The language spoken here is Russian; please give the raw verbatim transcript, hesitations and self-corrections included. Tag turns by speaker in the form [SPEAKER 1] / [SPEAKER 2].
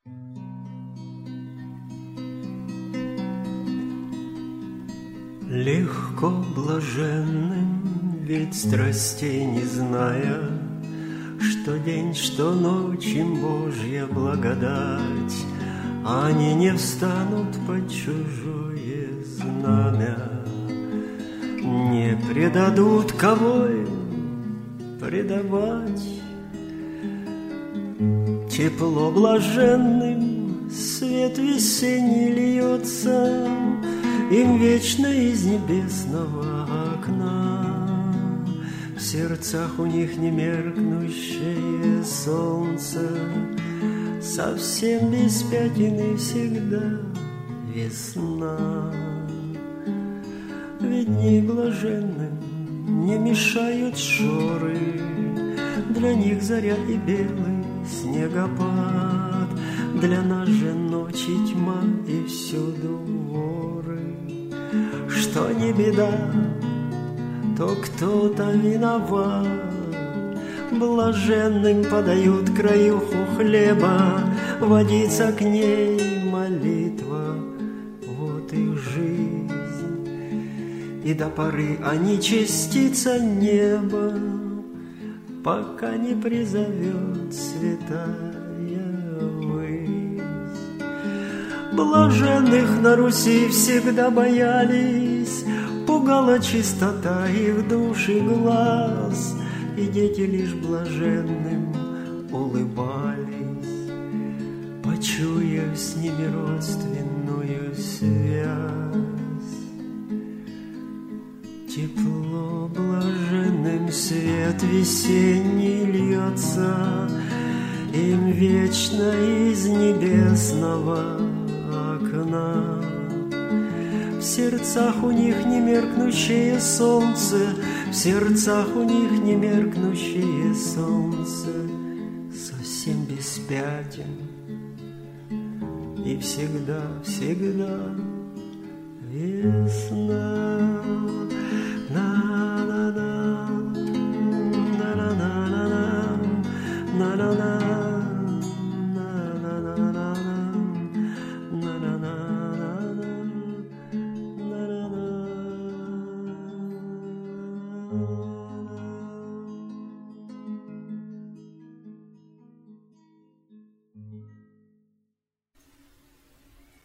[SPEAKER 1] Легко блаженным, ведь страстей не зная, что день, что ночь им Божья благодать, они не встанут под чужое знамя, не предадут, кого им предавать. Тепло блаженным, свет весенний льется им вечно из небесного окна. В сердцах у них немеркнущее солнце, совсем без пятен и всегда весна. Ведь дни блаженным не мешают шоры, для них заря и белый снегопад, для нас же ночь и тьма и всюду воры. Что не беда, то кто-то виноват. Блаженным подают краюху хлеба, водится к ней молитва, вот их жизнь. И до поры они частица неба, пока не призовет святая высь. Блаженных на Руси всегда боялись, пугала чистота их душ и глаз, и дети лишь блаженным улыбались, почуяв с ними родственную связь. Тепло блаженным, свет весенний льется им вечно из небесного окна. В сердцах у них не меркнущее солнце, в сердцах у них не меркнущее солнце, совсем без пятен и всегда, всегда весна.